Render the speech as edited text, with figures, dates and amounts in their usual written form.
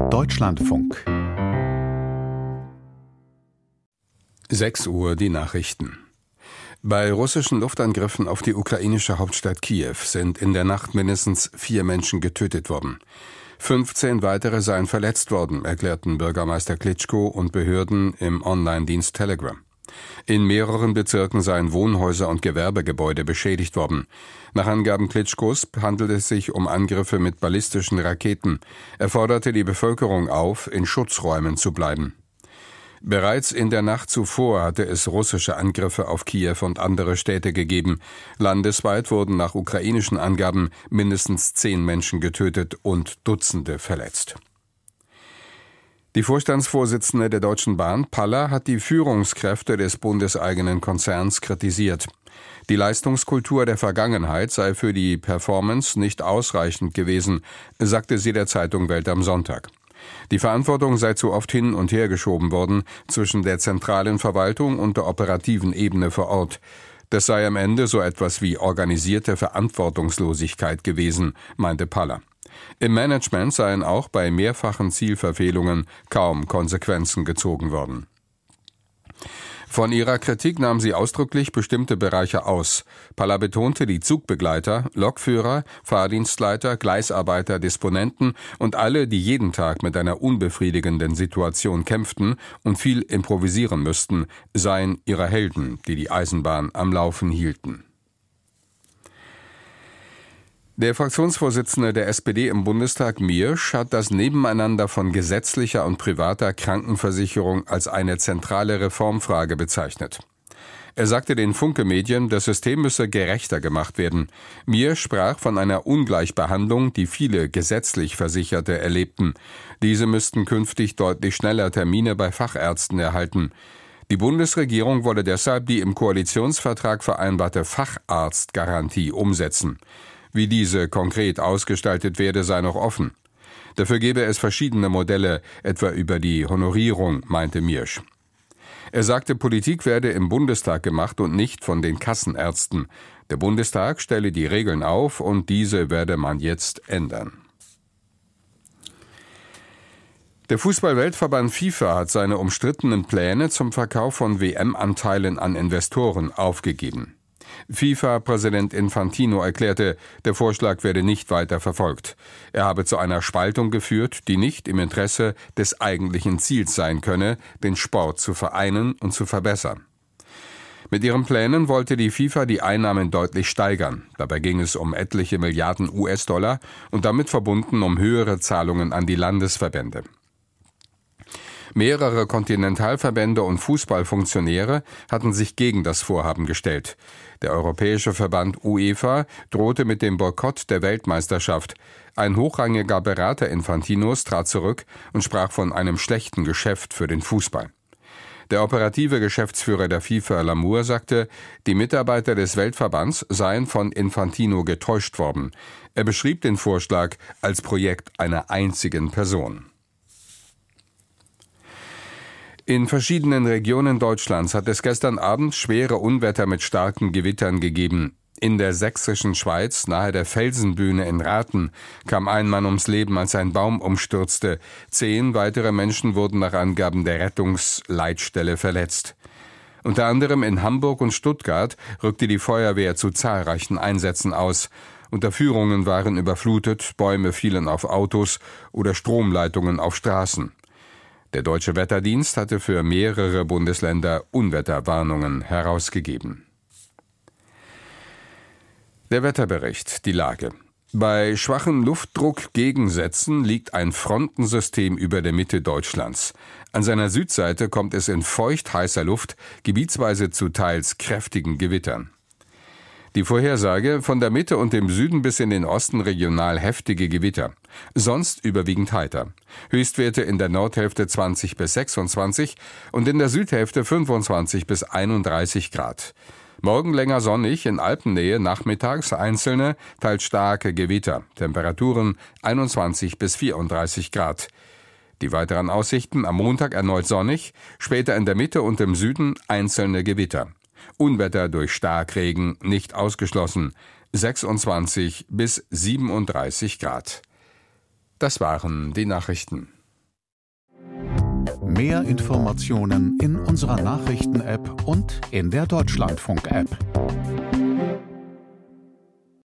Deutschlandfunk. 6 Uhr die Nachrichten. Bei russischen Luftangriffen auf die ukrainische Hauptstadt Kiew sind in der Nacht mindestens 4 Menschen getötet worden. 15 weitere seien verletzt worden, erklärten Bürgermeister Klitschko und Behörden im Online-Dienst Telegram. In mehreren Bezirken seien Wohnhäuser und Gewerbegebäude beschädigt worden. Nach Angaben Klitschkos handelt es sich um Angriffe mit ballistischen Raketen. Er forderte die Bevölkerung auf, in Schutzräumen zu bleiben. Bereits in der Nacht zuvor hatte es russische Angriffe auf Kiew und andere Städte gegeben. Landesweit wurden nach ukrainischen Angaben mindestens 10 Menschen getötet und Dutzende verletzt. Die Vorstandsvorsitzende der Deutschen Bahn, Paller, hat die Führungskräfte des bundeseigenen Konzerns kritisiert. Die Leistungskultur der Vergangenheit sei für die Performance nicht ausreichend gewesen, sagte sie der Zeitung Welt am Sonntag. Die Verantwortung sei zu oft hin und her geschoben worden zwischen der zentralen Verwaltung und der operativen Ebene vor Ort. Das sei am Ende so etwas wie organisierte Verantwortungslosigkeit gewesen, meinte Paller. Im Management seien auch bei mehrfachen Zielverfehlungen kaum Konsequenzen gezogen worden. Von ihrer Kritik nahm sie ausdrücklich bestimmte Bereiche aus. Paller betonte die Zugbegleiter, Lokführer, Fahrdienstleiter, Gleisarbeiter, Disponenten und alle, die jeden Tag mit einer unbefriedigenden Situation kämpften und viel improvisieren müssten, seien ihre Helden, die die Eisenbahn am Laufen hielten. Der Fraktionsvorsitzende der SPD im Bundestag, Miersch, hat das Nebeneinander von gesetzlicher und privater Krankenversicherung als eine zentrale Reformfrage bezeichnet. Er sagte den Funke-Medien, das System müsse gerechter gemacht werden. Miersch sprach von einer Ungleichbehandlung, die viele gesetzlich Versicherte erlebten. Diese müssten künftig deutlich schneller Termine bei Fachärzten erhalten. Die Bundesregierung wolle deshalb die im Koalitionsvertrag vereinbarte Facharztgarantie umsetzen. Wie diese konkret ausgestaltet werde, sei noch offen. Dafür gebe es verschiedene Modelle, etwa über die Honorierung, meinte Miersch. Er sagte, Politik werde im Bundestag gemacht und nicht von den Kassenärzten. Der Bundestag stelle die Regeln auf und diese werde man jetzt ändern. Der Fußball-Weltverband FIFA hat seine umstrittenen Pläne zum Verkauf von WM-Anteilen an Investoren aufgegeben. FIFA-Präsident Infantino erklärte, der Vorschlag werde nicht weiter verfolgt. Er habe zu einer Spaltung geführt, die nicht im Interesse des eigentlichen Ziels sein könne, den Sport zu vereinen und zu verbessern. Mit ihren Plänen wollte die FIFA die Einnahmen deutlich steigern. Dabei ging es um etliche Milliarden US-Dollar und damit verbunden um höhere Zahlungen an die Landesverbände. Mehrere Kontinentalverbände und Fußballfunktionäre hatten sich gegen das Vorhaben gestellt. Der europäische Verband UEFA drohte mit dem Boykott der Weltmeisterschaft. Ein hochrangiger Berater Infantinos trat zurück und sprach von einem schlechten Geschäft für den Fußball. Der operative Geschäftsführer der FIFA, Lamour, sagte, die Mitarbeiter des Weltverbands seien von Infantino getäuscht worden. Er beschrieb den Vorschlag als Projekt einer einzigen Person. In verschiedenen Regionen Deutschlands hat es gestern Abend schwere Unwetter mit starken Gewittern gegeben. In der sächsischen Schweiz, nahe der Felsenbühne in Rathen, kam ein Mann ums Leben, als ein Baum umstürzte. 10 weitere Menschen wurden nach Angaben der Rettungsleitstelle verletzt. Unter anderem in Hamburg und Stuttgart rückte die Feuerwehr zu zahlreichen Einsätzen aus. Unterführungen waren überflutet, Bäume fielen auf Autos oder Stromleitungen auf Straßen. Der Deutsche Wetterdienst hatte für mehrere Bundesländer Unwetterwarnungen herausgegeben. Der Wetterbericht, die Lage. Bei schwachen Luftdruckgegensätzen liegt ein Frontensystem über der Mitte Deutschlands. An seiner Südseite kommt es in feucht heißer Luft gebietsweise zu teils kräftigen Gewittern. Die Vorhersage: von der Mitte und dem Süden bis in den Osten regional heftige Gewitter. Sonst überwiegend heiter. Höchstwerte in der Nordhälfte 20 bis 26 und in der Südhälfte 25 bis 31 Grad. Morgen länger sonnig, in Alpennähe nachmittags einzelne, teils starke Gewitter. Temperaturen 21 bis 34 Grad. Die weiteren Aussichten: am Montag erneut sonnig, später in der Mitte und im Süden einzelne Gewitter. Unwetter durch Starkregen nicht ausgeschlossen, 26 bis 37 Grad. Das waren die Nachrichten. Mehr Informationen in unserer Nachrichten-App und in der Deutschlandfunk-App.